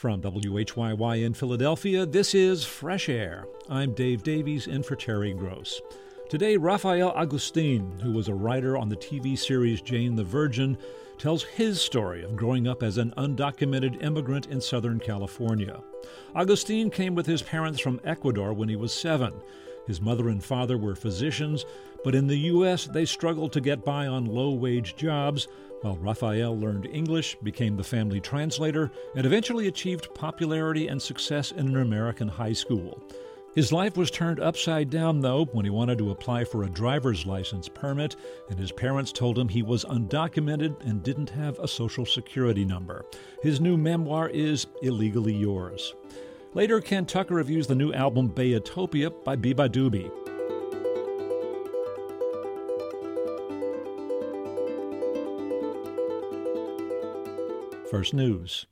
From WHYY in Philadelphia, this is Fresh Air. I'm Dave Davies in for Terry Gross. Today, Rafael Agustin, who was a writer on the TV series Jane the Virgin, tells his story of growing up as an undocumented immigrant in Southern California. Agustin came with his parents from Ecuador when he was 7. His mother and father were physicians, but in the U.S. they struggled to get by on low-wage jobs, while Rafael learned English, became the family translator, and eventually achieved popularity and success in an American high school. His life was turned upside down, though, when he wanted to apply for a driver's license permit, and his parents told him he was undocumented and didn't have a Social Security number. His new memoir is Illegally Yours. Later, Ken Tucker reviews the new album Beatopia by beabadoobee. First News.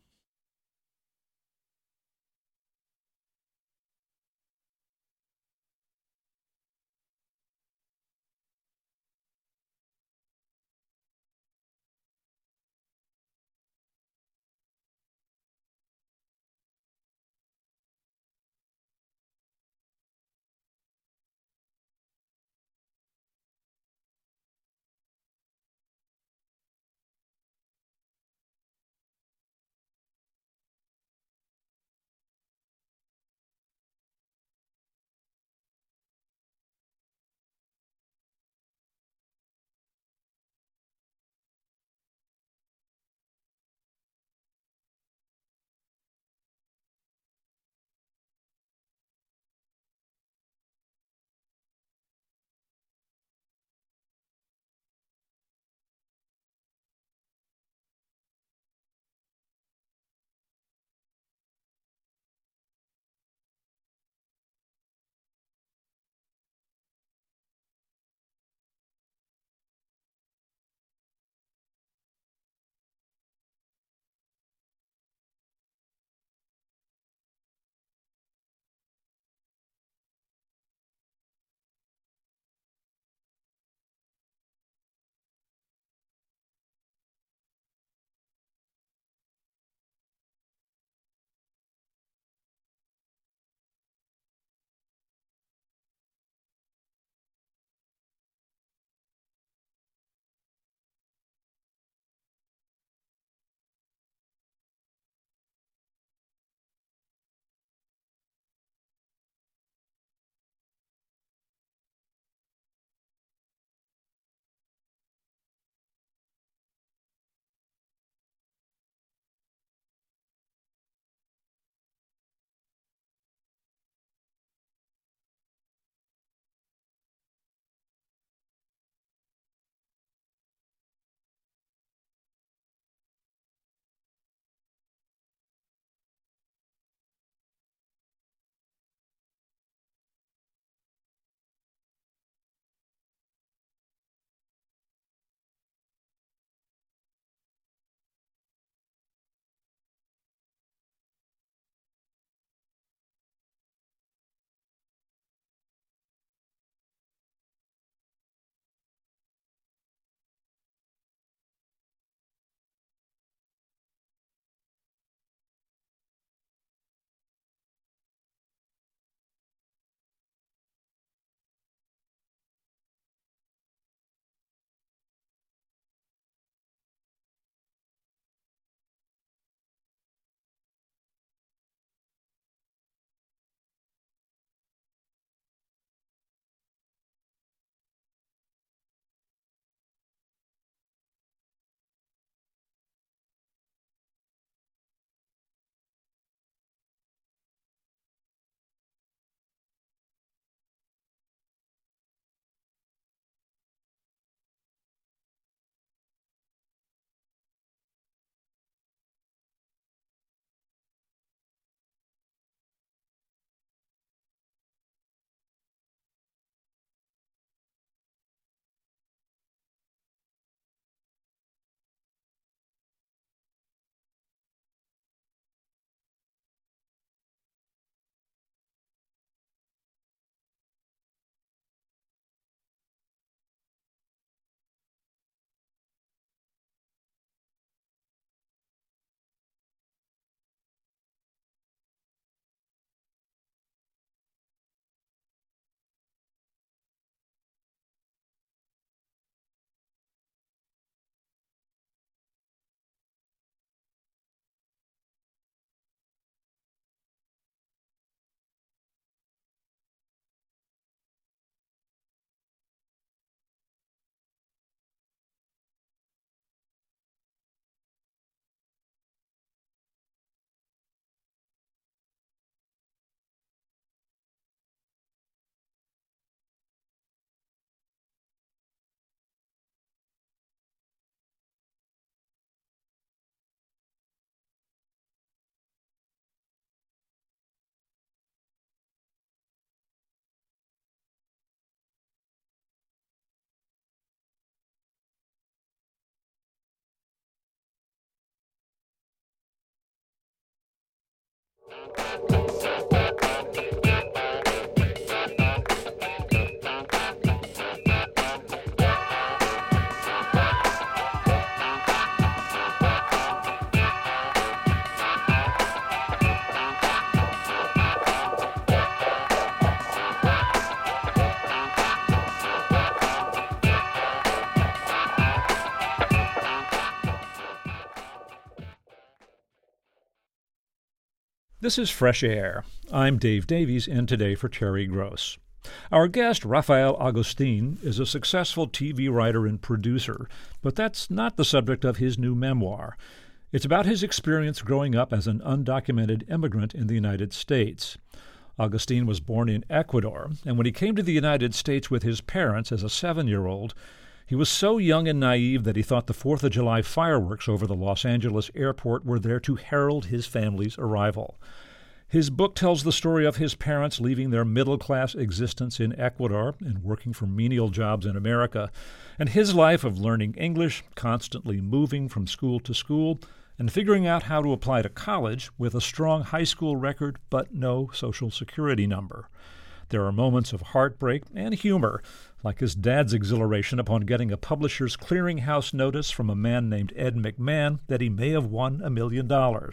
This is Fresh Air. I'm Dave Davies, in today for Terry Gross. Our guest, Rafael Agustin, is a successful TV writer and producer, but that's not the subject of his new memoir. It's about his experience growing up as an undocumented immigrant in the United States. Agustin was born in Ecuador, and when he came to the United States with his parents as a 7-year-old, he was so young and naive that he thought the 4th of July fireworks over the Los Angeles airport were there to herald his family's arrival. His book tells the story of his parents leaving their middle-class existence in Ecuador and working for menial jobs in America, and his life of learning English, constantly moving from school to school, and figuring out how to apply to college with a strong high school record but no Social Security number. There are moments of heartbreak and humor, like his dad's exhilaration upon getting a publisher's clearinghouse notice from a man named Ed McMahon that he may have won $1 million.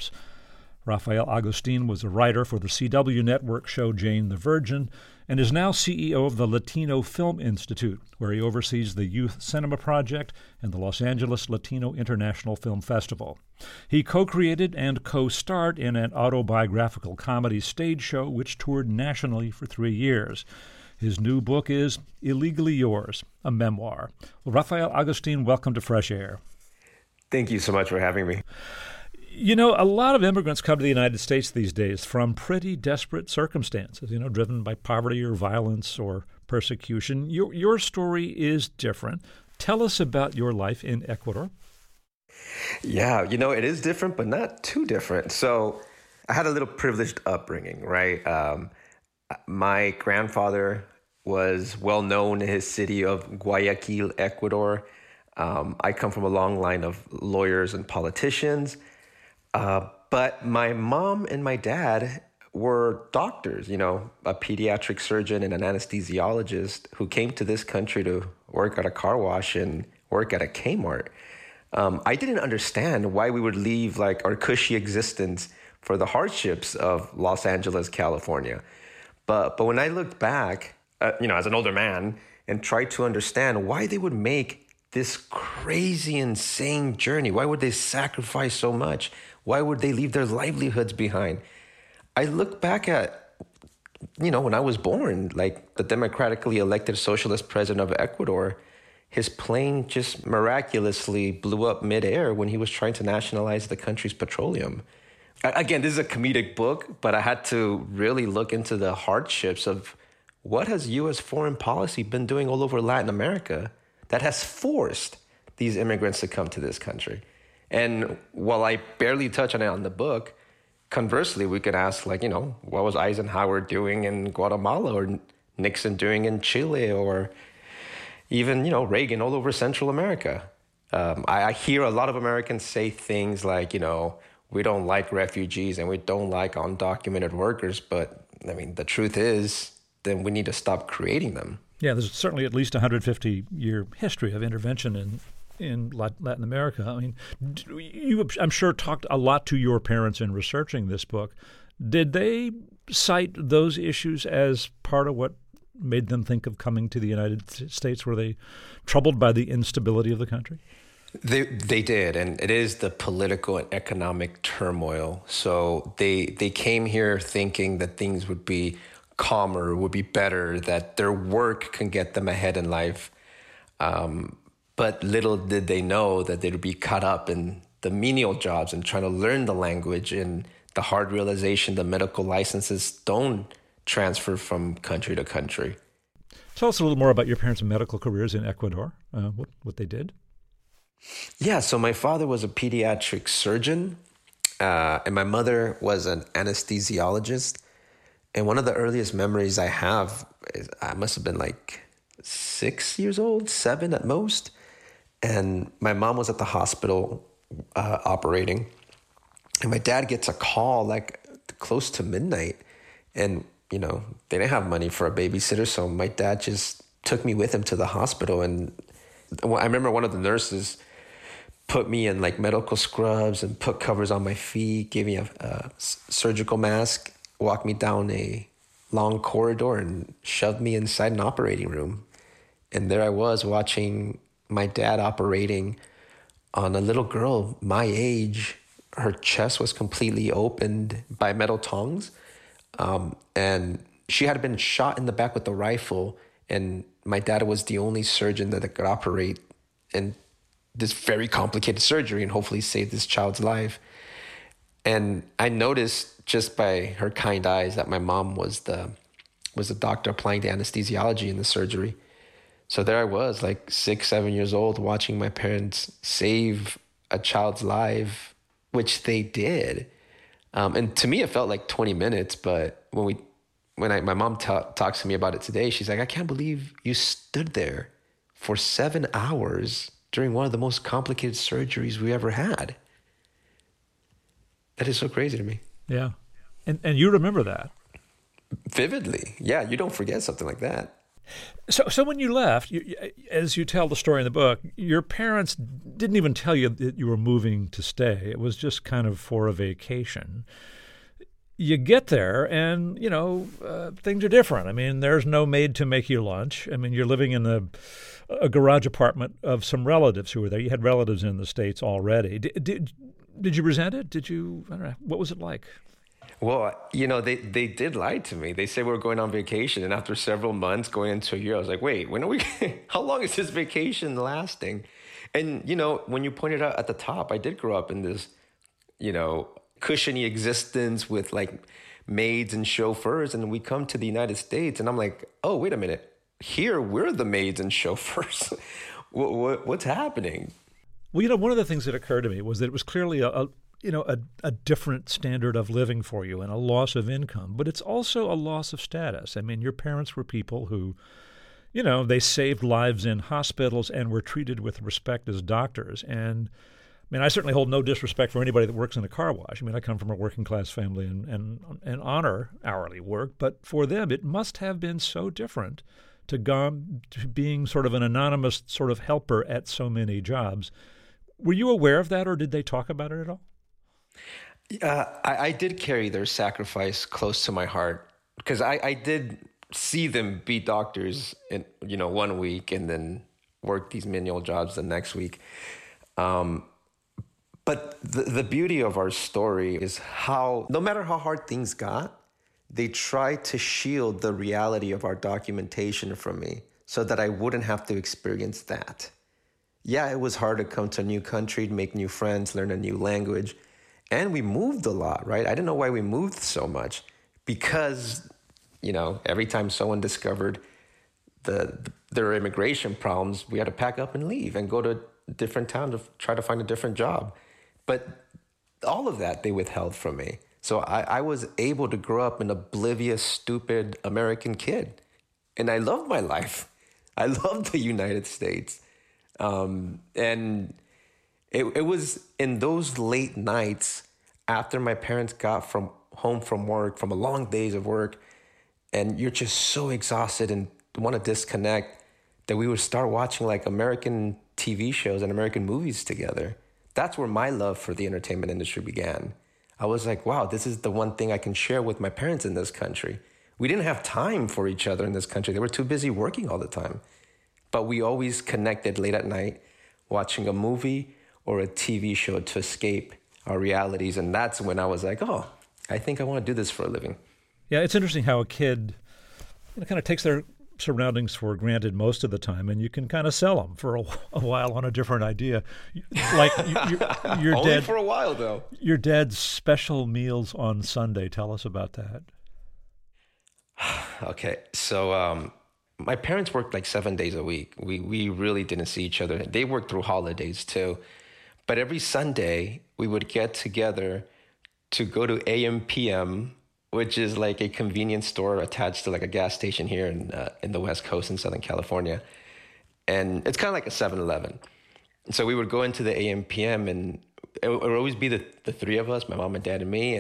Rafael Agustin was a writer for the CW network show Jane the Virgin and is now CEO of the Latino Film Institute, where he oversees the Youth Cinema Project and the Los Angeles Latino International Film Festival. He co-created and co-starred in an autobiographical comedy stage show which toured nationally for 3 years. His new book is Illegally Yours, a memoir. Well, Rafael Agustin, welcome to Fresh Air. Thank you so much for having me. You know, a lot of immigrants come to the United States these days from pretty desperate circumstances, driven by poverty or violence or persecution. Your story is different. Tell us about your life in Ecuador. Yeah, it is different, but not too different. So I had a little privileged upbringing, right? My grandfather was well known in his city of Guayaquil, Ecuador. I come from a long line of lawyers and politicians. But my mom and my dad were doctors, a pediatric surgeon and an anesthesiologist who came to this country to work at a car wash and work at a Kmart. I didn't understand why we would leave our cushy existence for the hardships of Los Angeles, California. But when I looked back, as an older man and tried to understand why they would make this crazy, insane journey, why would they sacrifice so much? Why would they leave their livelihoods behind? I look back at, when I was born, the democratically elected socialist president of Ecuador, his plane just miraculously blew up midair when he was trying to nationalize the country's petroleum. Again, this is a comedic book, but I had to really look into the hardships of what has U.S. foreign policy been doing all over Latin America that has forced these immigrants to come to this country. And while I barely touch on it on the book, conversely, we could ask, what was Eisenhower doing in Guatemala or Nixon doing in Chile or even, Reagan all over Central America? I hear a lot of Americans say things like, we don't like refugees and we don't like undocumented workers. But, the truth is, then we need to stop creating them. Yeah, there's certainly at least a 150-year history of intervention in Latin America. You, I'm sure, talked a lot to your parents in researching this book. Did they cite those issues as part of what made them think of coming to the United States? Were they troubled by the instability of the country? They did, and it is the political and economic turmoil. So they came here thinking that things would be calmer, would be better, that their work can get them ahead in life. But little did they know that they'd be caught up in the menial jobs and trying to learn the language and the hard realization that medical licenses don't transfer from country to country. Tell us a little more about your parents' medical careers in Ecuador, what they did. Yeah, so my father was a pediatric surgeon, and my mother was an anesthesiologist. And one of the earliest memories I have is I must have been 6 years old, 7 at most. And my mom was at the hospital operating. And my dad gets a call close to midnight. And, they didn't have money for a babysitter. So my dad just took me with him to the hospital. And I remember one of the nurses put me in like medical scrubs and put covers on my feet, gave me a surgical mask, walked me down a long corridor and shoved me inside an operating room. And there I was watching my dad operating on a little girl my age. Her chest was completely opened by metal tongs. And she had been shot in the back with a rifle. And my dad was the only surgeon that could operate in this very complicated surgery and hopefully save this child's life. And I noticed just by her kind eyes that my mom was the doctor applying the anesthesiology in the surgery. So there I was, like 6, 7 years old, watching my parents save a child's life, which they did. And to me, it felt like 20 minutes. But when my mom talks to me about it today, she's like, I can't believe you stood there for 7 hours during one of the most complicated surgeries we ever had. That is so crazy to me. Yeah. And you remember that? Vividly. Yeah, you don't forget something like that. So when you left, as you tell the story in the book, your parents didn't even tell you that you were moving to stay. It was just kind of for a vacation. You get there and, things are different. I mean, there's no maid to make you lunch. I mean, you're living in a garage apartment of some relatives who were there. You had relatives in the States already. Did you resent it? I don't know, what was it like? Well, they did lie to me. They said we were going on vacation. And after several months, going into a year, I was like, wait, when are we, how long is this vacation lasting? And, when you pointed out at the top, I did grow up in this, cushiony existence with like maids and chauffeurs. And we come to the United States and I'm like, oh, wait a minute. Here, we're the maids and chauffeurs. What's happening? Well, one of the things that occurred to me was that it was clearly a different standard of living for you and a loss of income, but it's also a loss of status. I mean, your parents were people who, they saved lives in hospitals and were treated with respect as doctors. And I mean, I certainly hold no disrespect for anybody that works in a car wash. I mean, I come from a working class family and honor hourly work, but for them, it must have been so different to being sort of an anonymous sort of helper at so many jobs. Were you aware of that, or did they talk about it at all? I did carry their sacrifice close to my heart because I did see them be doctors in 1 week and then work these menial jobs the next week. But the beauty of our story is how, no matter how hard things got, they tried to shield the reality of our documentation from me so that I wouldn't have to experience that. Yeah, it was hard to come to a new country, make new friends, learn a new language. And we moved a lot, right? I didn't know why we moved so much because, every time someone discovered their immigration problems, we had to pack up and leave and go to a different town to try to find a different job. But all of that they withheld from me. So I was able to grow up an oblivious, stupid American kid. And I loved my life. I loved the United States. And it was in those late nights after my parents got home from work, from a long days of work, and you're just so exhausted and want to disconnect, that we would start watching like American TV shows and American movies together. That's where my love for the entertainment industry began. I was like, wow, this is the one thing I can share with my parents in this country. We didn't have time for each other in this country. They were too busy working all the time. But we always connected late at night, watching a movie or a TV show to escape our realities. And that's when I was like, oh, I think I want to do this for a living. Yeah, it's interesting how a kid kind of takes their surroundings for granted most of the time, and you can kind of sell them for a while on a different idea. Like your only dad, for a while, though. Your dad's special meals on Sunday. Tell us about that. Okay, so my parents worked like 7 days a week. We really didn't see each other. They worked through holidays too. But every Sunday, we would get together to go to AM/PM, which is like a convenience store attached to like a gas station here in the West Coast in Southern California. And it's kind of like a 7-Eleven. So we would go into the AM/PM and it would always be the three of us, my mom and dad and me. And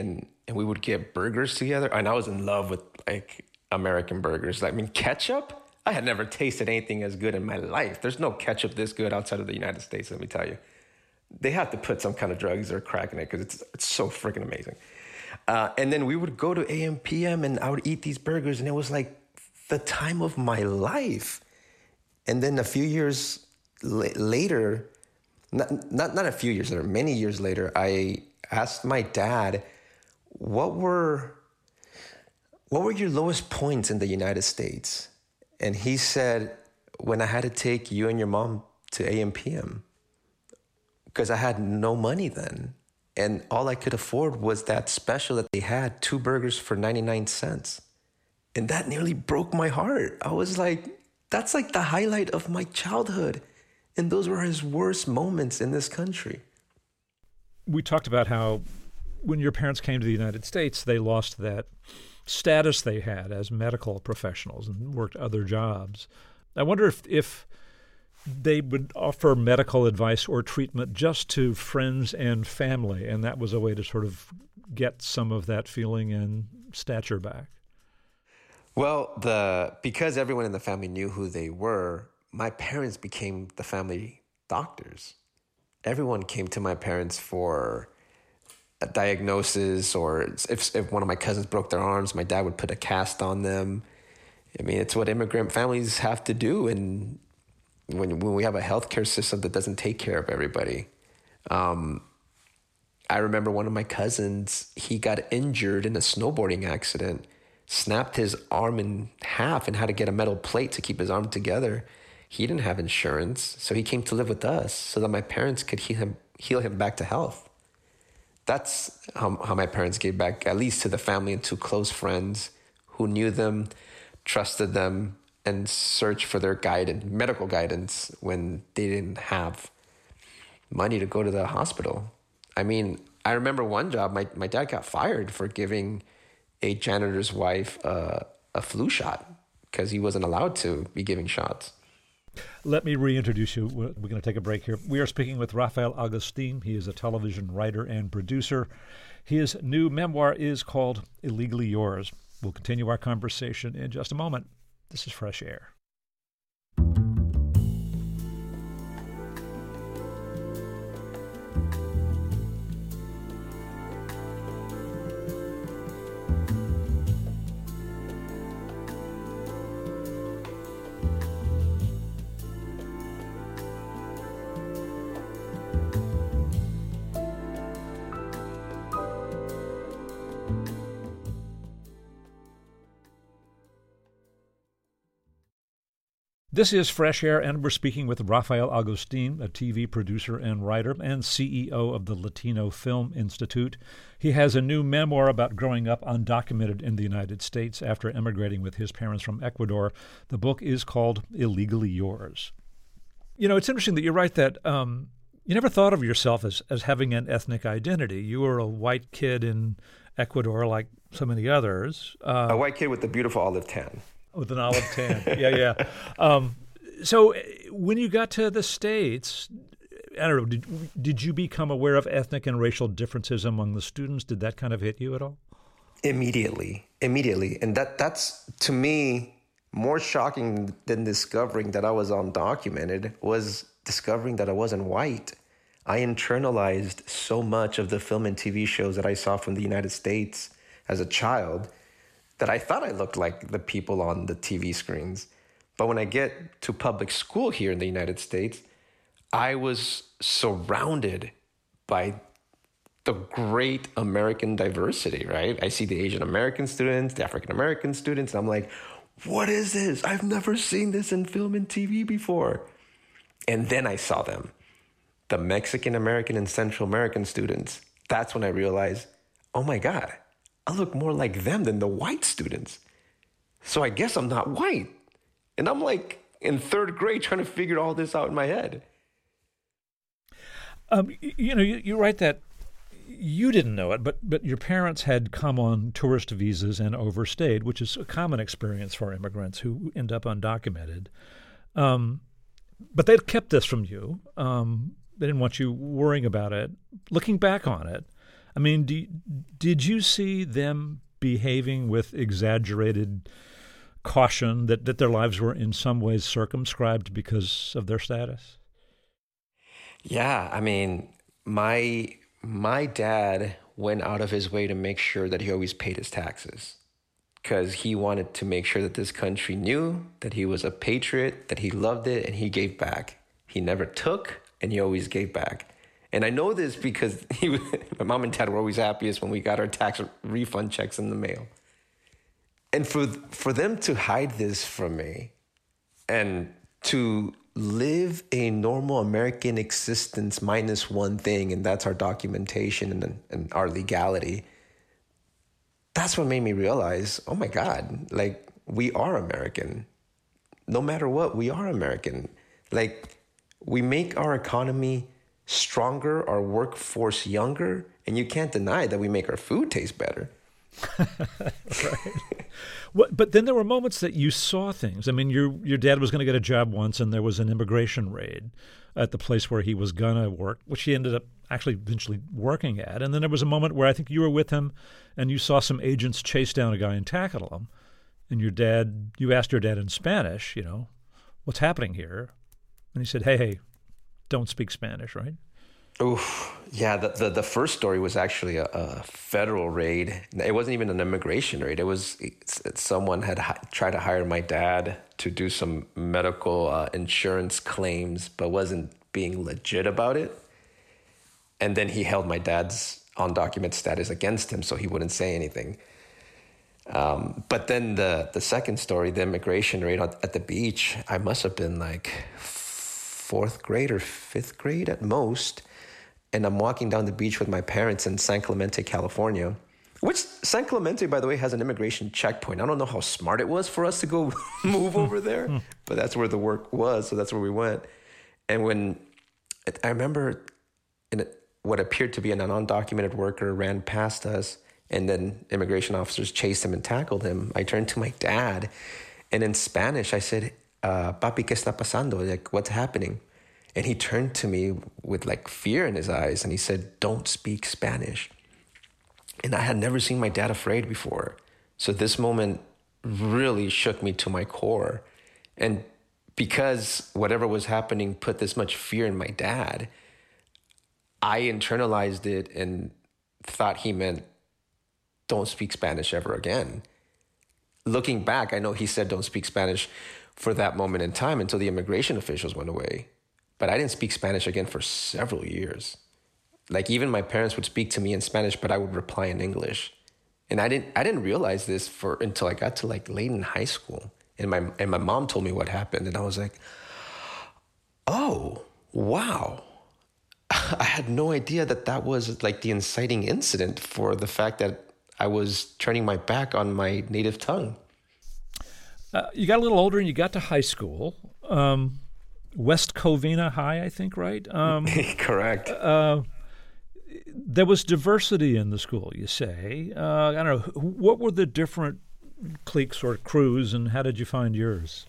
and we would get burgers together. And I was in love with like American burgers. I mean, ketchup? I had never tasted anything as good in my life. There's no ketchup this good outside of the United States, let me tell you. They have to put some kind of drugs or crack in it because it's so freaking amazing. And then we would go to AM/PM and I would eat these burgers, and it was like the time of my life. And then a few years later, not a few years later, many years later, I asked my dad, what were your lowest points in the United States? And he said, when I had to take you and your mom to AM/PM, because I had no money then. And all I could afford was that special that they had, 2 burgers for 99 cents. And that nearly broke my heart. I was like, that's like the highlight of my childhood. And those were his worst moments in this country. We talked about how when your parents came to the United States, they lost that status they had as medical professionals and worked other jobs. I wonder if they would offer medical advice or treatment just to friends and family, and that was a way to sort of get some of that feeling and stature back. Well, because everyone in the family knew who they were, my parents became the family doctors. Everyone came to my parents for a diagnosis, or if one of my cousins broke their arms, my dad would put a cast on them. I mean, it's what immigrant families have to do, and when we have a healthcare system that doesn't take care of everybody. I remember one of my cousins, he got injured in a snowboarding accident, snapped his arm in half and had to get a metal plate to keep his arm together. He didn't have insurance, so he came to live with us so that my parents could heal him back to health. That's how my parents gave back, at least to the family and to close friends who knew them, trusted them, and searched for their medical guidance when they didn't have money to go to the hospital. I mean, I remember one job, my dad got fired for giving a janitor's wife a flu shot because he wasn't allowed to be giving shots. Let me reintroduce you. We're going to take a break here. We are speaking with Rafael Agustin. He is a television writer and producer. His new memoir is called Illegally Yours. We'll continue our conversation in just a moment. This is Fresh Air. This is Fresh Air, and we're speaking with Rafael Agustin, a TV producer and writer and CEO of the Latino Film Institute. He has a new memoir about growing up undocumented in the United States after emigrating with his parents from Ecuador. The book is called Illegally Yours. You know, it's interesting that you write that you never thought of yourself as having an ethnic identity. You were a white kid in Ecuador like so many others. A white kid with a beautiful olive tan. With an olive tan. Yeah. So when you got to the States, I don't know, did you become aware of ethnic and racial differences among the students? Did that kind of hit you at all? Immediately. And that's, to me, more shocking than discovering that I was undocumented was discovering that I wasn't white. I internalized so much of the film and TV shows that I saw from the United States as a child that I thought I looked like the people on the TV screens. But when I get to public school here in the United States, I was surrounded by the great American diversity, right? I see the Asian American students, the African American students, and I'm like, what is this? I've never seen this in film and TV before. And then I saw them, the Mexican American and Central American students. That's when I realized, oh my God, I look more like them than the white students. So I guess I'm not white. And I'm like in third grade trying to figure all this out in my head. You write that you didn't know it, but your parents had come on tourist visas and overstayed, which is a common experience for immigrants who end up undocumented. But they'd kept this from you. They didn't want you worrying about it. Looking back on it, I mean, did you see them behaving with exaggerated caution that their lives were in some ways circumscribed because of their status? Yeah, I mean, my dad went out of his way to make sure that he always paid his taxes because he wanted to make sure that this country knew that he was a patriot, that he loved it, and he gave back. He never took, and he always gave back. And I know this because my mom and dad were always happiest when we got our tax refund checks in the mail. And for them to hide this from me and to live a normal American existence minus one thing, and that's our documentation and our legality, that's what made me realize, oh my God, like, we are American. No matter what, we are American. Like, we make our economy stronger, our workforce younger, and you can't deny that we make our food taste better. Right. Well, but then there were moments that you saw things. I mean, your dad was going to get a job once, and there was an immigration raid at the place where he was going to work, which he ended up actually eventually working at. And then there was a moment where I think you were with him, and you saw some agents chase down a guy and tackle him. And you asked your dad in Spanish, what's happening here? And he said, hey, don't speak Spanish, right? Oof. Yeah, the first story was actually a federal raid. It wasn't even an immigration raid. Someone had tried to hire my dad to do some medical insurance claims, but wasn't being legit about it. And then he held my dad's undocumented status against him, so he wouldn't say anything. But then the second story, the immigration raid at the beach, I must have been like fourth grade or fifth grade at most. And I'm walking down the beach with my parents in San Clemente, California, which San Clemente, by the way, has an immigration checkpoint. I don't know how smart it was for us to go move over there, but that's where the work was. So that's where we went. And I remember what appeared to be an undocumented worker ran past us, and then immigration officers chased him and tackled him, I turned to my dad, and in Spanish, I said, Papi, ¿qué está pasando? Like, what's happening? And he turned to me with like fear in his eyes, and he said, don't speak Spanish. And I had never seen my dad afraid before. So this moment really shook me to my core. And because whatever was happening put this much fear in my dad, I internalized it and thought he meant don't speak Spanish ever again. Looking back, I know he said don't speak Spanish for that moment in time until the immigration officials went away. But I didn't speak Spanish again for several years. Like, even my parents would speak to me in Spanish, but I would reply in English. And I didn't realize this until I got to like late in high school. And my mom told me what happened, and I was like, oh, wow. I had no idea that was like the inciting incident for the fact that I was turning my back on my native tongue. You got a little older and you got to high school. West Covina High, I think, right? Correct. There was diversity in the school, you say. I don't know. What were the different cliques or crews, and how did you find yours?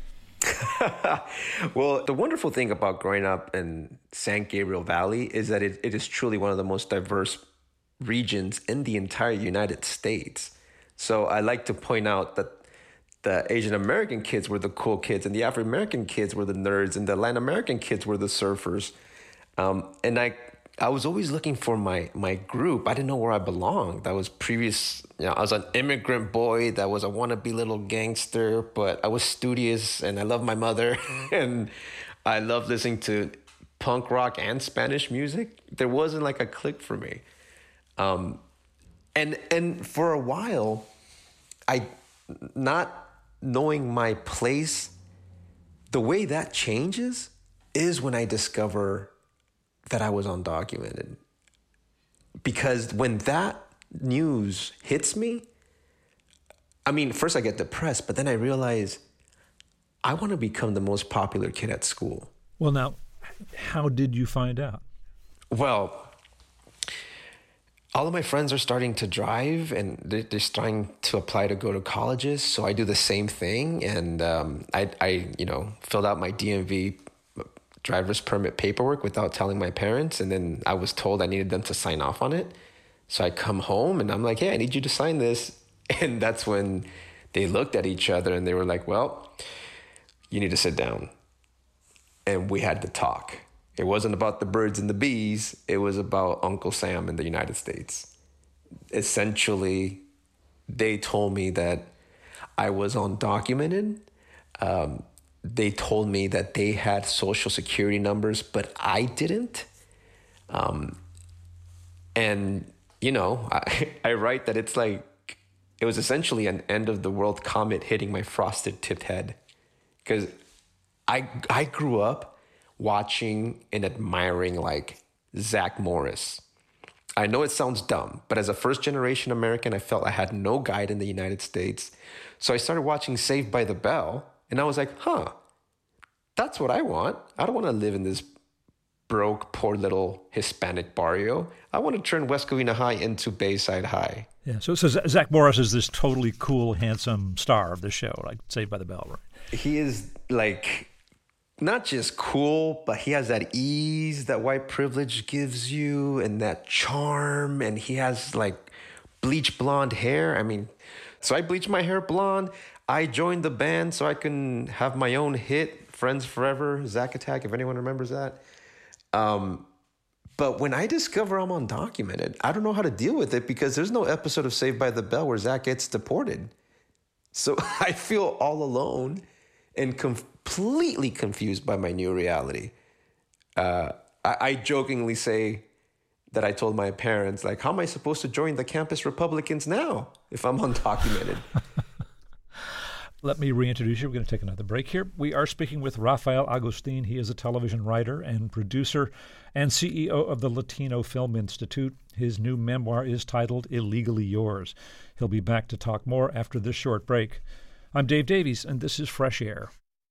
Well, the wonderful thing about growing up in San Gabriel Valley is that it is truly one of the most diverse regions in the entire United States. So I like to point out that the Asian American kids were the cool kids, and the African American kids were the nerds, and the Latin American kids were the surfers. And I was always looking for my group. I didn't know where I belonged. I was I was an immigrant boy that was a wannabe little gangster, but I was studious and I loved my mother and I loved listening to punk rock and Spanish music. There wasn't like a clique for me. And for a while, not knowing my place, the way that changes is when I discover that I was undocumented. Because when that news hits me, I mean, first I get depressed, but then I realize I want to become the most popular kid at school. Well, now, how did you find out? Well, all of my friends are starting to drive, and they're starting to apply to go to colleges. So I do the same thing, and I filled out my DMV driver's permit paperwork without telling my parents, and then I was told I needed them to sign off on it. So I come home and I'm like, hey, I need you to sign this. And that's when they looked at each other and they were like, well, you need to sit down. And we had to talk. It wasn't about the birds and the bees. It was about Uncle Sam in the United States. Essentially, they told me that I was undocumented. They told me that they had social security numbers, but I didn't. And, you know, I write that it's like, it was essentially an end of the world comet hitting my frosted tipped head. Because I grew up watching and admiring like Zach Morris. I know it sounds dumb, but as a first generation American, I felt I had no guide in the United States. So I started watching Saved by the Bell, and I was like, that's what I want. I don't want to live in this broke, poor little Hispanic barrio. I want to turn West Covina High into Bayside High. Yeah, so Zach Morris is this totally cool, handsome star of the show, like Saved by the Bell, right? He is like not just cool, but he has that ease that white privilege gives you and that charm. And he has like bleach blonde hair. I mean, so I bleached my hair blonde. I joined the band so I can have my own hit, Friends Forever, Zack Attack, if anyone remembers that. But when I discover I'm undocumented, I don't know how to deal with it because there's no episode of Saved by the Bell where Zach gets deported. So I feel all alone and completely confused by my new reality. I jokingly say that I told my parents, like, how am I supposed to join the campus Republicans now if I'm undocumented? Let me reintroduce you. We're going to take another break here. We are speaking with Rafael Agustin. He is a television writer and producer and CEO of the Latino Film Institute. His new memoir is titled Illegally Yours. He'll be back to talk more after this short break. I'm Dave Davies, and this is Fresh Air.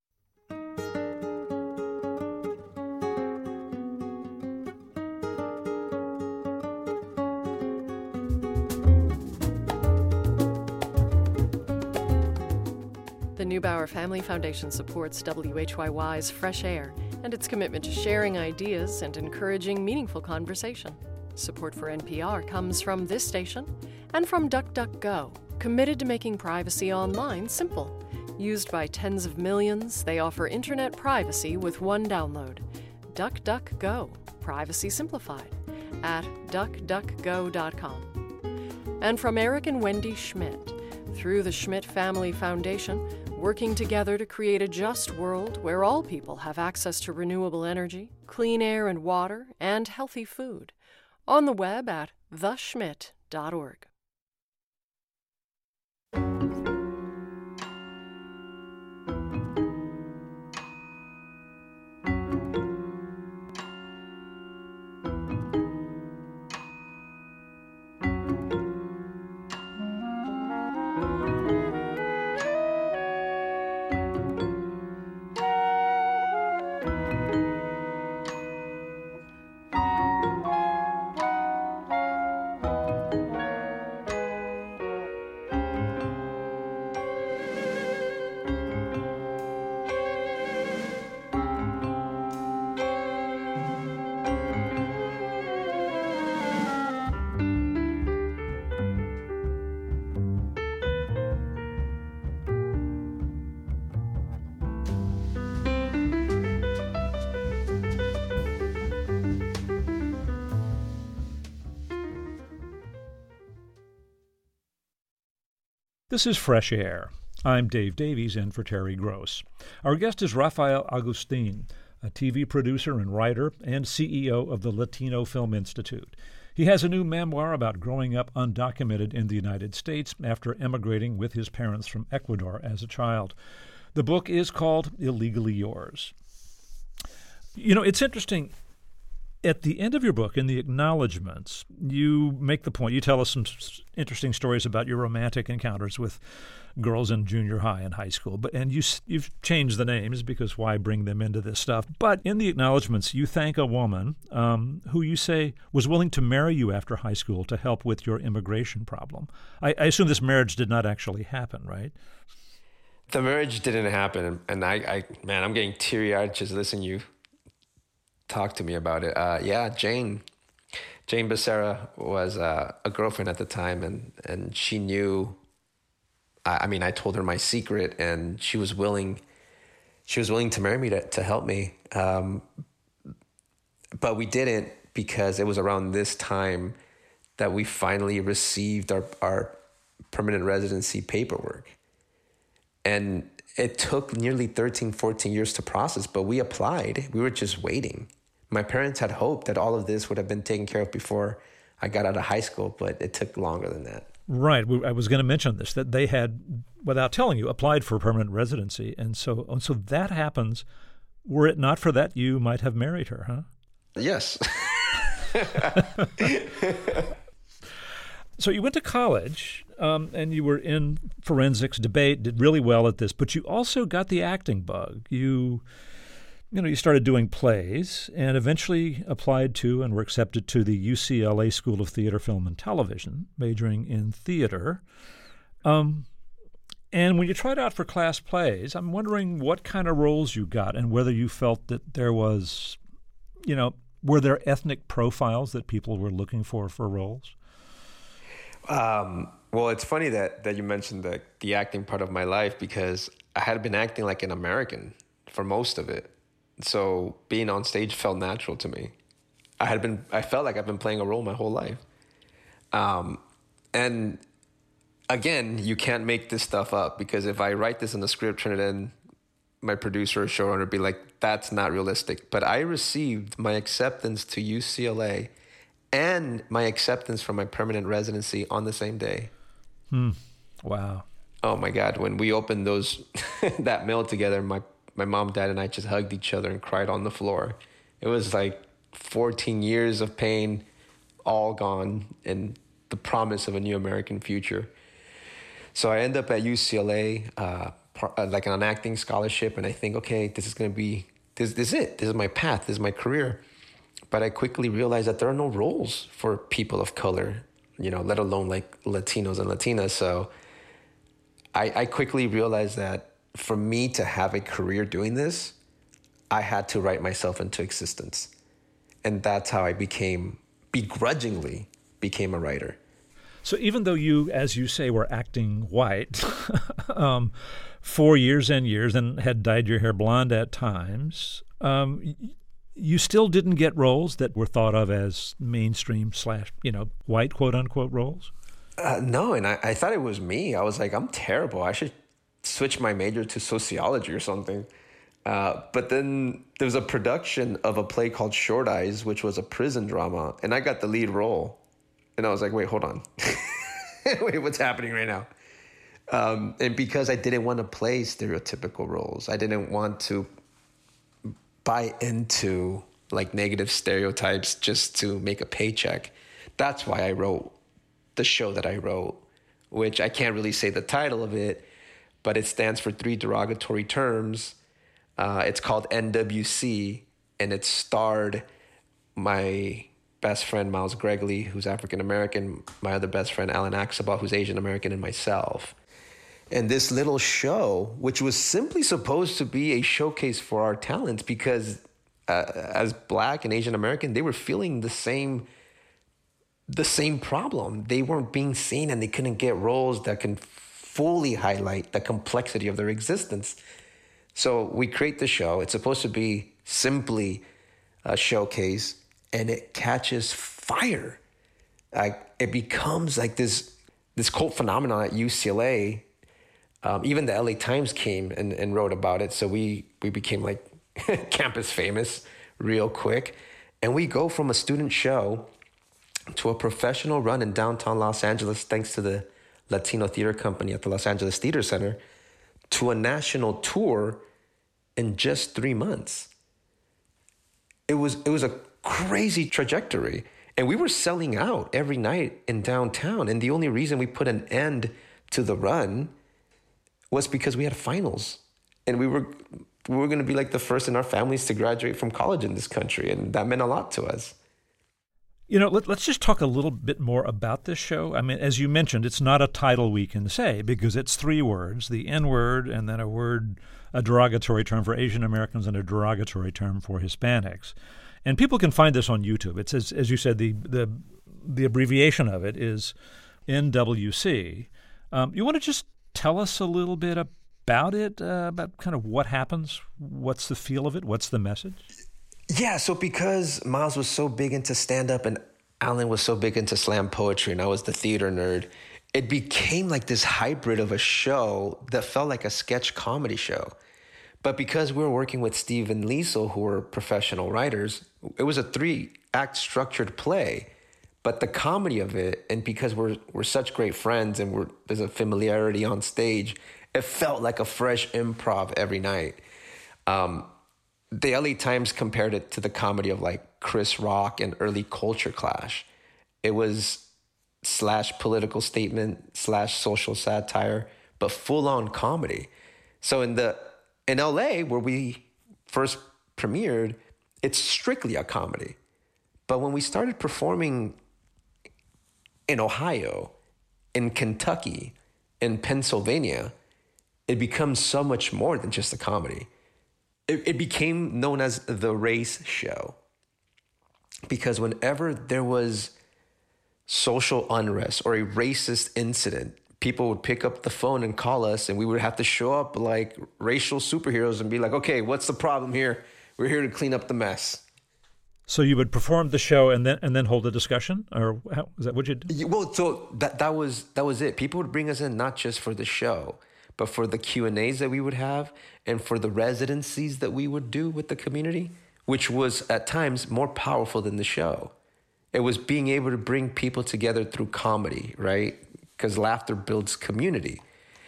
The Neubauer Family Foundation supports WHYY's Fresh Air and its commitment to sharing ideas and encouraging meaningful conversation. Support for NPR comes from this station and from DuckDuckGo, committed to making privacy online simple. Used by tens of millions, they offer internet privacy with one download. DuckDuckGo, privacy simplified, at duckduckgo.com. And from Eric and Wendy Schmidt, through the Schmidt Family Foundation, working together to create a just world where all people have access to renewable energy, clean air and water, and healthy food. On the web at theschmidt.org. This is Fresh Air. I'm Dave Davies, in for Terry Gross. Our guest is Rafael Agustin, a TV producer and writer and CEO of the Latino Film Institute. He has a new memoir about growing up undocumented in the United States after emigrating with his parents from Ecuador as a child. The book is called Illegally Yours. You know, it's interesting. At the end of your book, in the acknowledgments, you make the point, you tell us some interesting stories about your romantic encounters with girls in junior high and high school. And you've changed the names because why bring them into this stuff? But in the acknowledgments, you thank a woman who you say was willing to marry you after high school to help with your immigration problem. I assume this marriage did not actually happen, right? The marriage didn't happen. And man, I'm getting teary-eyed just listening to you talk to me about it. Yeah, Jane Jane Becerra was a girlfriend at the time, and she knew. I mean, I told her my secret, and she was willing. She was willing to marry me to help me, but we didn't because it was around this time that we finally received our permanent residency paperwork, and it took nearly 13, 14 years to process. But we applied. We were just waiting. My parents had hoped that all of this would have been taken care of before I got out of high school, but it took longer than that. Right. I was going to mention this, that they had, without telling you, applied for permanent residency. And so that happens. Were it not for that, you might have married her, huh? Yes. So you went to college, and you were in forensics, debate, did really well at this, but you also got the acting bug. You started doing plays and eventually applied to and were accepted to the UCLA School of Theater, Film, and Television, majoring in theater. And when you tried out for class plays, I'm wondering what kind of roles you got and whether you felt that there was, were there ethnic profiles that people were looking for roles? Well, it's funny that you mentioned the acting part of my life, because I had been acting like an American for most of it. So being on stage felt natural to me. I felt like I've been playing a role my whole life. And again, you can't make this stuff up, because if I write this in the script, turn it in, my producer or showrunner would be like, that's not realistic. But I received my acceptance to UCLA and my acceptance for my permanent residency on the same day. Wow. Oh my God. When we opened that mail together, my mom, dad, and I just hugged each other and cried on the floor. It was like 14 years of pain, all gone, and the promise of a new American future. So I end up at UCLA, like on an acting scholarship, and I think, okay, this is going to be, this is it. This is my path. This is my career. But I quickly realized that there are no roles for people of color, let alone like Latinos and Latinas. So I quickly realized that for me to have a career doing this, I had to write myself into existence. And that's how I begrudgingly became a writer. So even though you, as you say, were acting white for years and years and had dyed your hair blonde at times, you still didn't get roles that were thought of as mainstream / white, quote unquote, roles? No, and I thought it was me. I was like, I'm terrible. I should switch my major to sociology or something. But then there was a production of a play called Short Eyes, which was a prison drama, and I got the lead role. And I was like, wait, hold on. Wait, what's happening right now? And because I didn't want to play stereotypical roles, I didn't want to buy into like negative stereotypes just to make a paycheck. That's why I wrote the show that I wrote, which I can't really say the title of it, but it stands for 3 derogatory terms. It's called NWC, and it starred my best friend, Miles Gregley, who's African-American, my other best friend, Alan Axelbaugh, who's Asian-American, and myself. And this little show, which was simply supposed to be a showcase for our talents, because as Black and Asian-American, they were feeling the same problem. They weren't being seen, and they couldn't get roles that can fully highlight the complexity of their existence. So we create the show. It's supposed to be simply a showcase, and it catches fire. It becomes like this cult phenomenon at UCLA. Even the LA Times came and wrote about it. So we became like campus famous real quick. And we go from a student show to a professional run in downtown Los Angeles, thanks to the Latino Theater Company at the Los Angeles Theater Center, to a national tour in just 3 months. It was a crazy trajectory. And we were selling out every night in downtown. And the only reason we put an end to the run was because we had finals. And we were going to be like the first in our families to graduate from college in this country. And that meant a lot to us. Let's just talk a little bit more about this show. I mean, as you mentioned, it's not a title we can say because it's 3 words, the N-word and then a derogatory term for Asian Americans and a derogatory term for Hispanics. And people can find this on YouTube. It's, as you said, the abbreviation of it is NWC. You want to just tell us a little bit about it, about kind of what happens? What's the feel of it? What's the message? Yeah, so because Miles was so big into stand-up and Alan was so big into slam poetry and I was the theater nerd, it became like this hybrid of a show that felt like a sketch comedy show. But because we were working with Steve and Liesel, who were professional writers, it was a 3-act structured play. But the comedy of it, and because we're such great friends and there's a familiarity on stage, it felt like a fresh improv every night. The LA Times compared it to the comedy of like Chris Rock and early Culture Clash. It was / political statement / social satire, but full-on comedy. So in LA, where we first premiered, it's strictly a comedy. But when we started performing in Ohio, in Kentucky, in Pennsylvania, it becomes so much more than just a comedy. It became known as the race show. Because whenever there was social unrest or a racist incident, people would pick up the phone and call us, and we would have to show up like racial superheroes and be like, okay, what's the problem here? We're here to clean up the mess. So you would perform the show and then hold a discussion, or how, is that what you do? Well, so that was it. People would bring us in not just for the show, but for the Q&As that we would have and for the residencies that we would do with the community, which was at times more powerful than the show. It was being able to bring people together through comedy, right? Because laughter builds community.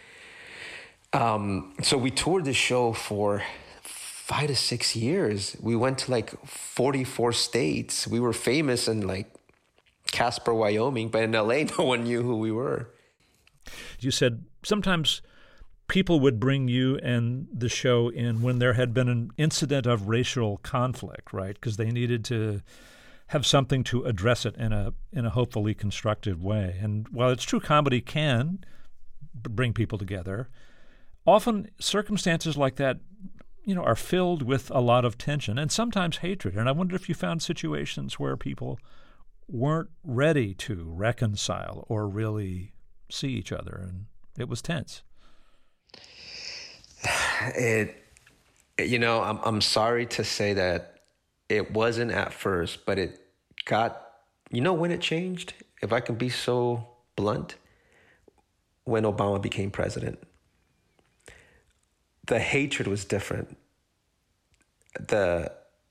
So we toured the show for 5 to 6 years. We went to like 44 states. We were famous in like Casper, Wyoming, but in LA, no one knew who we were. You said sometimes people would bring you and the show in when there had been an incident of racial conflict, right? Because they needed to have something to address it in a hopefully constructive way. And while it's true comedy can bring people together, often circumstances like that, are filled with a lot of tension and sometimes hatred. And I wonder if you found situations where people weren't ready to reconcile or really see each other, and it was tense. I'm sorry to say that it wasn't at first, but it got, when it changed, if I can be so blunt, when Obama became president. The hatred was different. The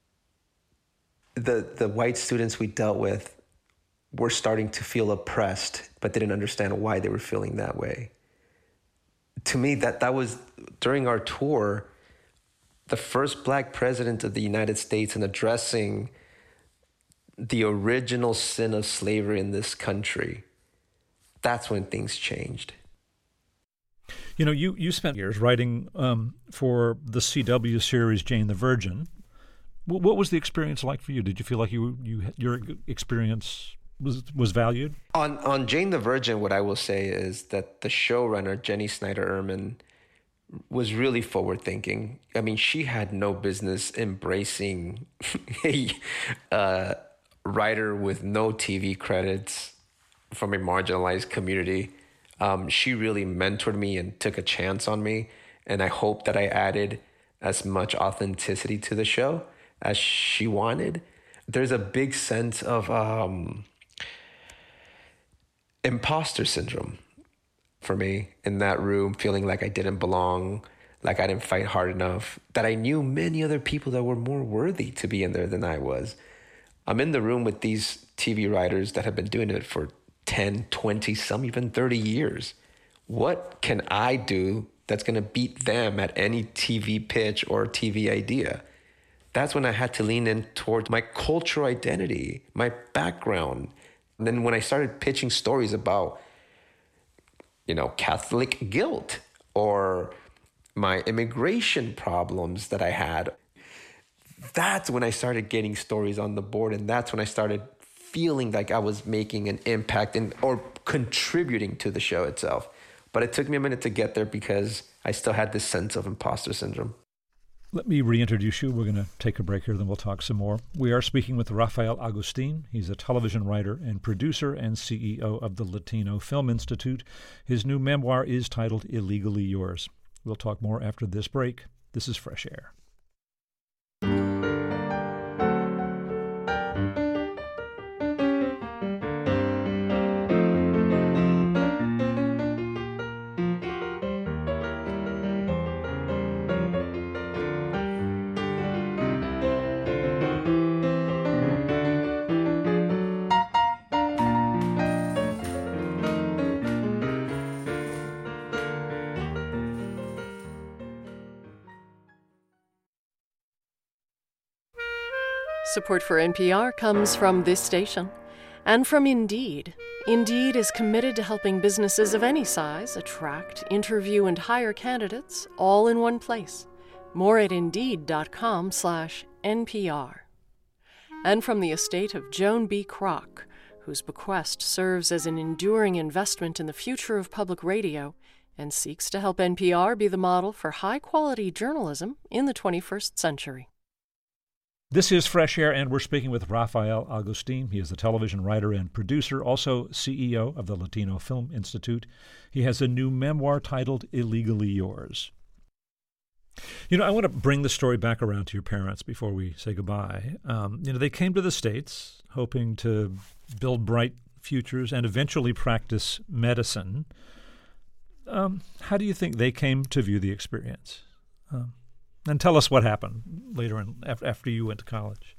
white students we dealt with were starting to feel oppressed, but didn't understand why they were feeling that way. To me, that was, during our tour, the first Black president of the United States and addressing the original sin of slavery in this country. That's when things changed. You spent years writing for the CW series Jane the Virgin. What was the experience like for you? Did you feel like your experience was valued? On Jane the Virgin, what I will say is that the showrunner, Jenny Snyder-Urman, was really forward-thinking. I mean, she had no business embracing a writer with no TV credits from a marginalized community. She really mentored me and took a chance on me, and I hope that I added as much authenticity to the show as she wanted. There's a big sense of imposter syndrome for me in that room, feeling like I didn't belong, like I didn't fight hard enough, that I knew many other people that were more worthy to be in there than I was. I'm in the room with these TV writers that have been doing it for 10, 20, some even 30 years. What can I do that's going to beat them at any TV pitch or TV idea? That's when I had to lean in towards my cultural identity, my background. And then when I started pitching stories about, Catholic guilt or my immigration problems that I had, that's when I started getting stories on the board. And that's when I started feeling like I was making an impact or contributing to the show itself. But it took me a minute to get there because I still had this sense of imposter syndrome. Let me reintroduce you. We're going to take a break here, then we'll talk some more. We are speaking with Rafael Agustin. He's a television writer and producer and CEO of the Latino Film Institute. His new memoir is titled Illegally Yours. We'll talk more after this break. This is Fresh Air. Support for NPR comes from this station and from Indeed. Indeed is committed to helping businesses of any size attract, interview, and hire candidates all in one place. More at Indeed.com/NPR. And from the estate of Joan B. Kroc, whose bequest serves as an enduring investment in the future of public radio and seeks to help NPR be the model for high-quality journalism in the 21st century. This is Fresh Air, and we're speaking with Rafael Agustin. He is a television writer and producer, also CEO of the Latino Film Institute. He has a new memoir titled Illegally Yours. You know, I want to bring the story back around to your parents before we say goodbye. They came to the States hoping to build bright futures and eventually practice medicine. How do you think they came to view the experience? And tell us what happened later after you went to college.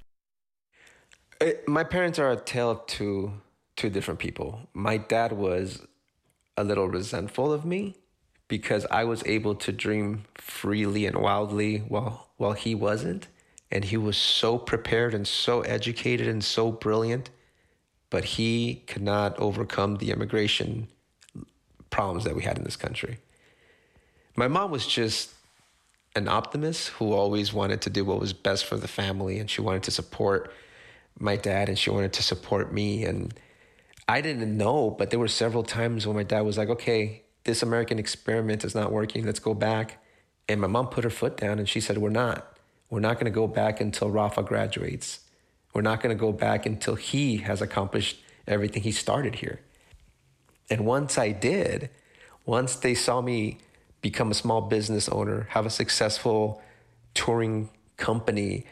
My parents are a tale of two different people. My dad was a little resentful of me because I was able to dream freely and wildly while he wasn't. And he was so prepared and so educated and so brilliant, but he could not overcome the immigration problems that we had in this country. My mom was just an optimist who always wanted to do what was best for the family, and she wanted to support my dad and she wanted to support me. And I didn't know, but there were several times when my dad was like, okay, this American experiment is not working, let's go back. And my mom put her foot down and she said, we're not going to go back until Rafa graduates. We're not going to go back until he has accomplished everything he started here. And once I did, once they saw me become a small business owner, have a successful touring company,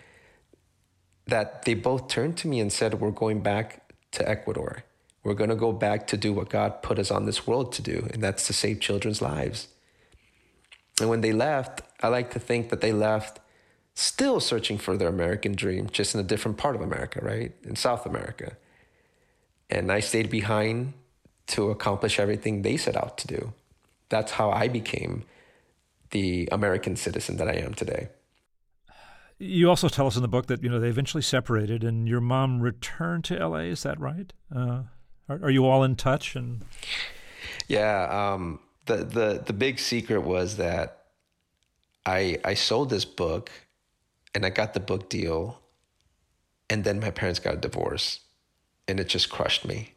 that they both turned to me and said, we're going back to Ecuador. We're going to go back to do what God put us on this world to do, and that's to save children's lives. And when they left, I like to think that they left still searching for their American dream, just in a different part of America, right? In South America. And I stayed behind to accomplish everything they set out to do. That's how I became the American citizen that I am today. You also tell us in the book that, they eventually separated and your mom returned to L.A., is that right? Are you all in touch? And Yeah, the big secret was that I sold this book and I got the book deal, and then my parents got a divorce, and it just crushed me.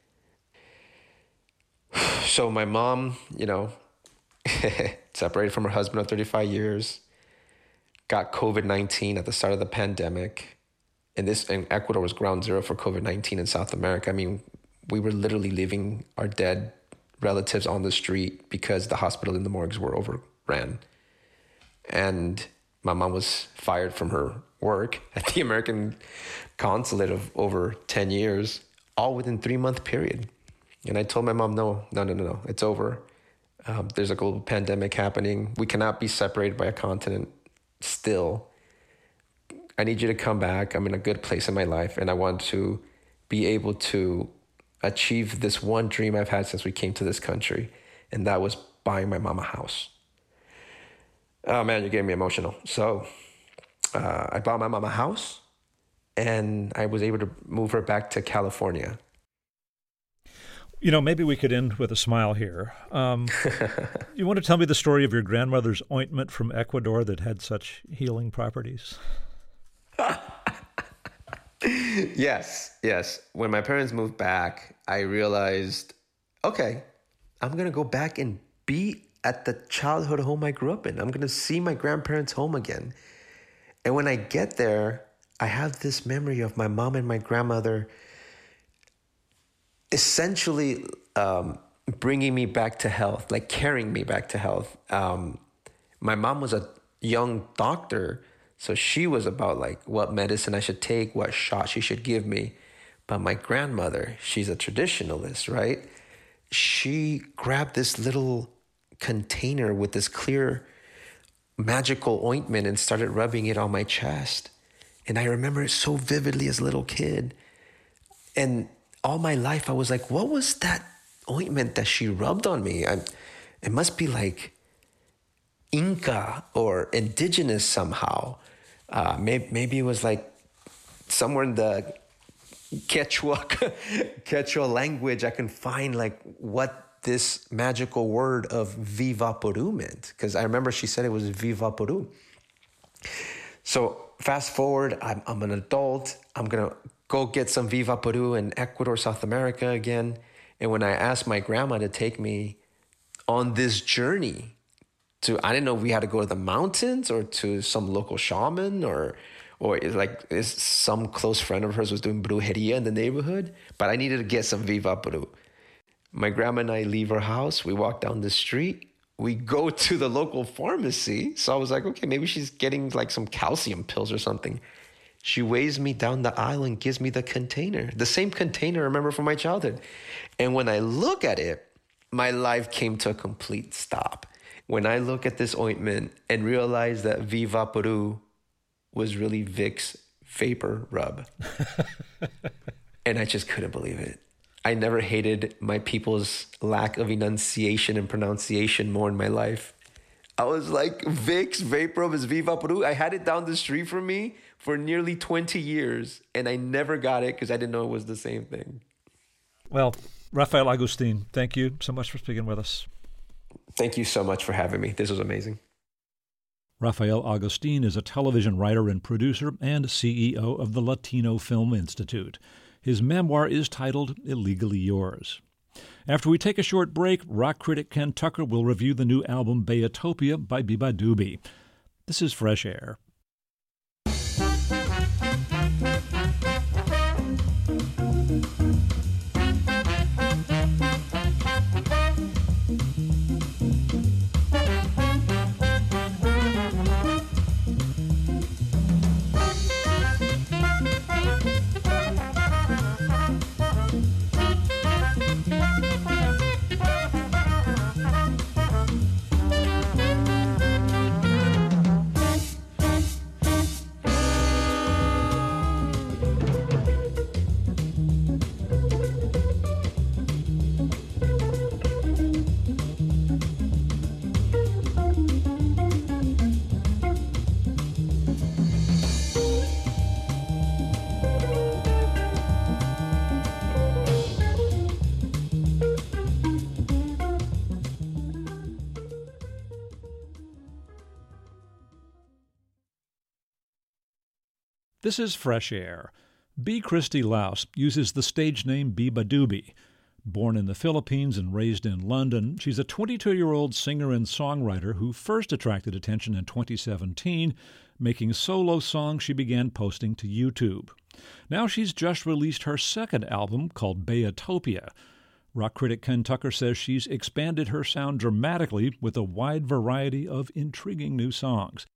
So my mom, separated from her husband of 35 years, got COVID-19 at the start of the pandemic. And Ecuador was ground zero for COVID-19 in South America. I mean, we were literally leaving our dead relatives on the street because the hospital and the morgues were overran. And my mom was fired from her work at the American consulate of over 10 years, all within 3-month period. And I told my mom, no, it's over. There's a global pandemic happening. We cannot be separated by a continent still. I need you to come back. I'm in a good place in my life, and I want to be able to achieve this one dream I've had since we came to this country, and that was buying my mom a house. Oh, man, you're getting me emotional. So I bought my mom a house, and I was able to move her back to California. Maybe we could end with a smile here. You want to tell me the story of your grandmother's ointment from Ecuador that had such healing properties? Yes. When my parents moved back, I realized, okay, I'm going to go back and be at the childhood home I grew up in. I'm going to see my grandparents' home again. And when I get there, I have this memory of my mom and my grandmother essentially bringing me back to health, like carrying me back to health. My mom was a young doctor, so she was about like what medicine I should take, what shot she should give me. But my grandmother, she's a traditionalist, right? She grabbed this little container with this clear magical ointment and started rubbing it on my chest. And I remember it so vividly as a little kid. And all my life, I was like, what was that ointment that she rubbed on me? It must be like Inca or indigenous somehow. Maybe it was like somewhere in the Quechua language, I can find like what this magical word of Viva Peru meant. Because I remember she said it was Viva Peru. So fast forward, I'm an adult. I'm going to go get some Viva Peru in Ecuador, South America again. And when I asked my grandma to take me on this journey I didn't know we had to go to the mountains or to some local shaman or some close friend of hers was doing brujeria in the neighborhood, but I needed to get some Viva Peru. My grandma and I leave her house. We walk down the street. We go to the local pharmacy. So I was like, okay, maybe she's getting like some calcium pills or something. She weighs me down the aisle and gives me the container, the same container I remember from my childhood. And when I look at it, my life came to a complete stop. When I look at this ointment and realize that Viva Peru was really Vicks Vapor Rub. And I just couldn't believe it. I never hated my people's lack of enunciation and pronunciation more in my life. I was like, Vicks Vapor Rub is Viva Peru. I had it down the street from me for nearly 20 years, and I never got it because I didn't know it was the same thing. Well, Rafael Agustin, thank you so much for speaking with us. Thank you so much for having me. This was amazing. Rafael Agustin is a television writer and producer and CEO of the Latino Film Institute. His memoir is titled Illegally Yours. After we take a short break, rock critic Ken Tucker will review the new album Beatopia by beabadoobee. This is Fresh Air. This is Fresh Air. B. Christy Laus uses the stage name beabadoobee. Born in the Philippines and raised in London, she's a 22-year-old singer and songwriter who first attracted attention in 2017, making solo songs she began posting to YouTube. Now she's just released her second album called Beatopia. Rock critic Ken Tucker says she's expanded her sound dramatically with a wide variety of intriguing new songs.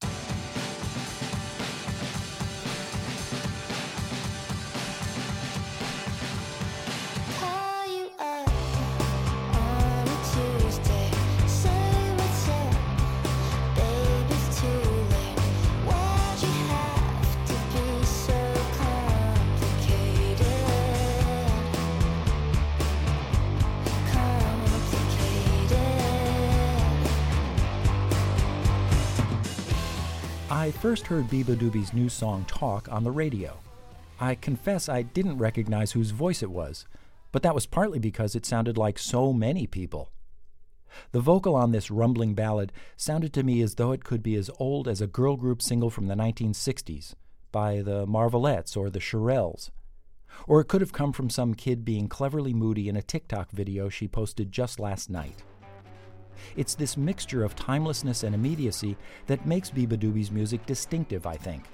I first heard beabadoobee's new song Talk on the radio. I confess I didn't recognize whose voice it was, but that was partly because it sounded like so many people. The vocal on this rumbling ballad sounded to me as though it could be as old as a girl group single from the 1960s, by the Marvelettes or the Shirelles. Or it could have come from some kid being cleverly moody in a TikTok video she posted just last night. It's this mixture of timelessness and immediacy that makes Beabadoobie's music distinctive, I think.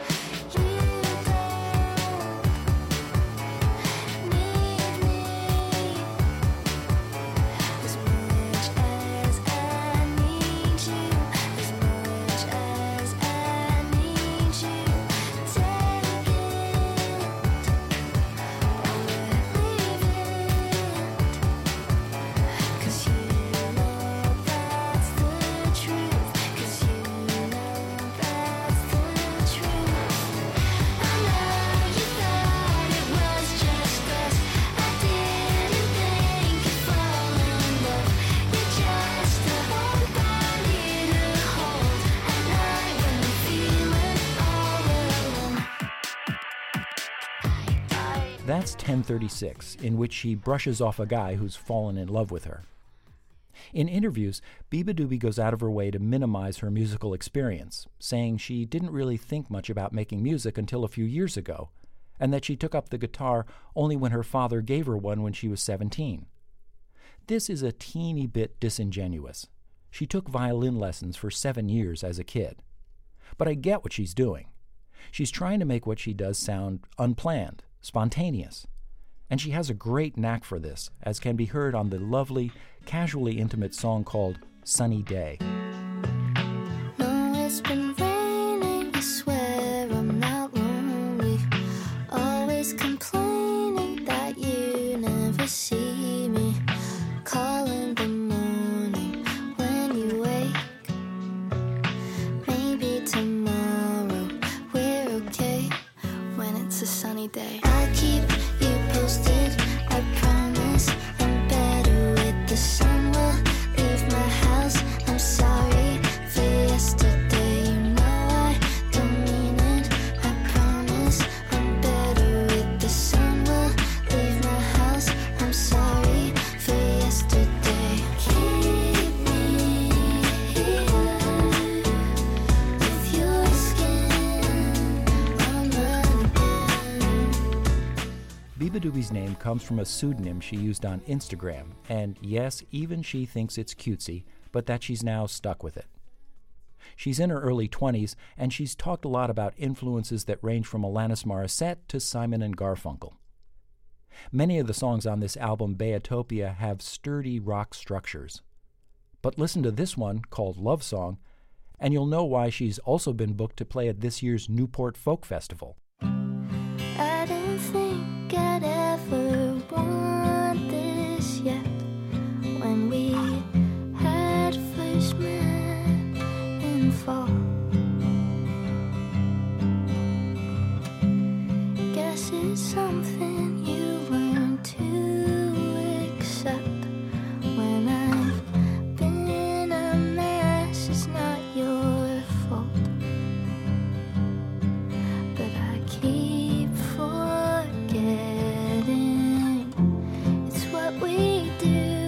That's 1036, in which she brushes off a guy who's fallen in love with her. In interviews, Beabadoobie goes out of her way to minimize her musical experience, saying she didn't really think much about making music until a few years ago, and that she took up the guitar only when her father gave her one when she was 17. This is a teeny bit disingenuous. She took violin lessons for 7 years as a kid. But I get what she's doing. She's trying to make what she does sound unplanned, spontaneous. And she has a great knack for this, as can be heard on the lovely, casually intimate song called Sunny Day. No, it's been raining, I swear I'm not lonely. Always complaining that you never see me. Call in the morning when you wake. Maybe tomorrow we're okay when it's a sunny day. I'll keep you posted, I promise. I'm better with the sun. Will leave my house. I'm sorry for yesterday. You know I don't mean it. I promise. I'm better with the sun. Will leave my house. I'm sorry for yesterday. Keep me here with your skin on mine again. Beabadoobie's name comes from a pseudonym she used on Instagram, and yes, even she thinks it's cutesy, but that she's now stuck with it. She's in her early 20s, and she's talked a lot about influences that range from Alanis Morissette to Simon and Garfunkel. Many of the songs on this album, Beatopia, have sturdy rock structures. But listen to this one, called Love Song, and you'll know why she's also been booked to play at this year's Newport Folk Festival. I didn't think I'd ever want this yet. When we had first met in fall, guess it's something you learn to accept. When I've been a mess, it's not your fault. But I keep forgetting it's what we do.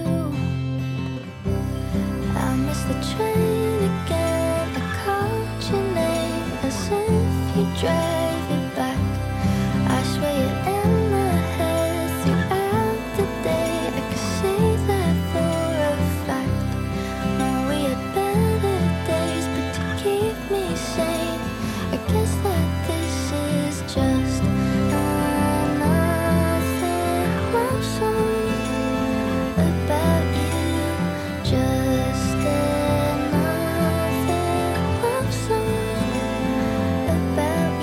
I miss the train again. I called your name as if you drive it back. I swear you're in my head throughout the day. I could say that for a fact. Now we had better days, but to keep me sane, I guess that this is just another love song about you. Just another love song about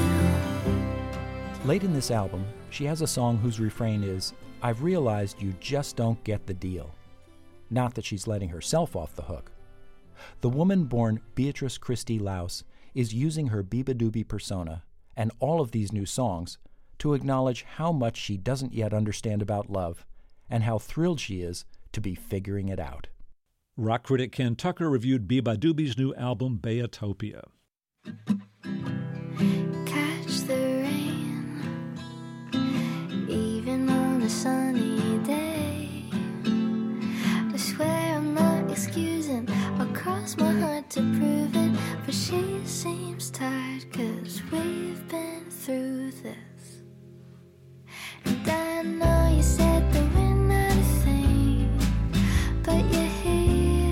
you. Late in this album, she has a song whose refrain is, "I've realized you just don't get the deal." Not that she's letting herself off the hook. The woman born Beatrice Christie Louse is using her Beabadoobie persona and all of these new songs to acknowledge how much she doesn't yet understand about love and how thrilled she is to be figuring it out. Rock critic Ken Tucker reviewed Beabadoobie's new album, Beatopia. Catch the rain, even on a sunny day. I swear I'm not excusing, I'll cross my heart to prove it. But she seems tired, 'cause we've been through this. And I know you said that we're not a thing, but you're here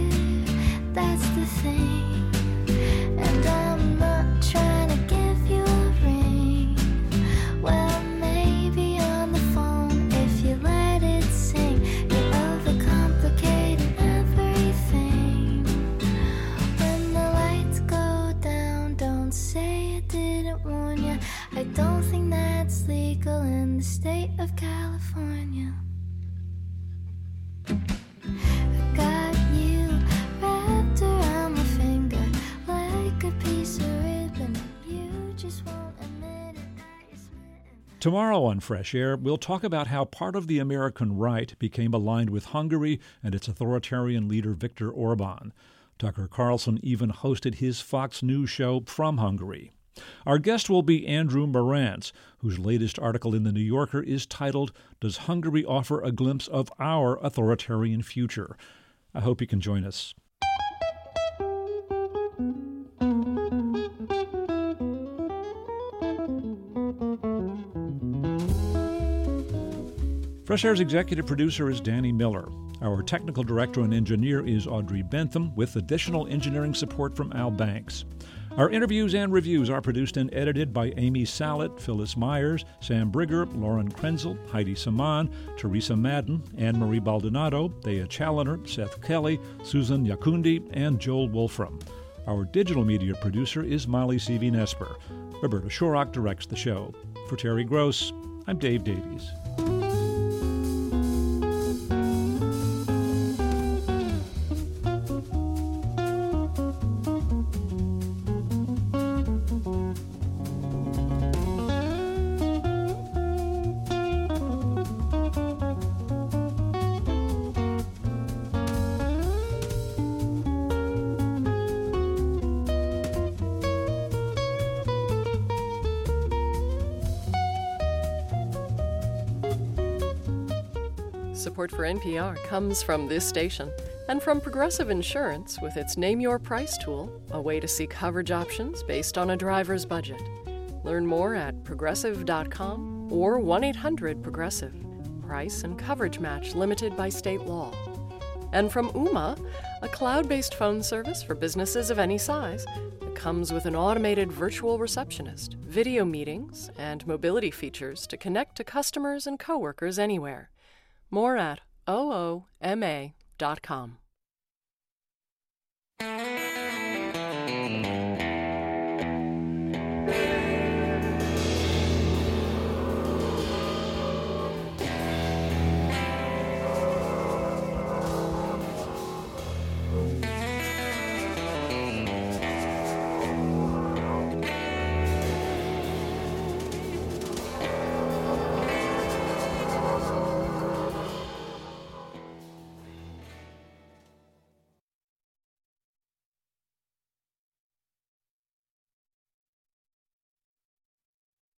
thing. And I'm not trying to give you a ring. Well, maybe on the phone if you let it sing. You're overcomplicating everything. When the lights go down, don't say I didn't warn you. I don't think that's legal in the state of California. I got you wrapped around my finger like a piece of ribbon. You just won't admit it that you're smitten. Tomorrow on Fresh Air, we'll talk about how part of the American right became aligned with Hungary and its authoritarian leader Viktor Orban. Tucker Carlson even hosted his Fox News show from Hungary. Our guest will be Andrew Marantz, whose latest article in The New Yorker is titled, "Does Hungary Offer a Glimpse of Our Authoritarian Future?" I hope you can join us. Fresh Air's executive producer is Danny Miller. Our technical director and engineer is Audrey Bentham, with additional engineering support from Al Banks. Our interviews and reviews are produced and edited by Amy Sallet, Phyllis Myers, Sam Brigger, Lauren Krenzel, Heidi Saman, Teresa Madden, Anne-Marie Baldonado, Thea Challoner, Seth Kelly, Susan Yakundi, and Joel Wolfram. Our digital media producer is Molly Seavy-Nesper. Roberta Shorrock directs the show. For Terry Gross, I'm Dave Davies. Support for NPR comes from this station and from Progressive Insurance with its Name Your Price tool, a way to see coverage options based on a driver's budget. Learn more at progressive.com or 1-800-PROGRESSIVE. Price and coverage match limited by state law. And from Ooma, a cloud-based phone service for businesses of any size that comes with an automated virtual receptionist, video meetings, and mobility features to connect to customers and coworkers anywhere. More at ooma.com.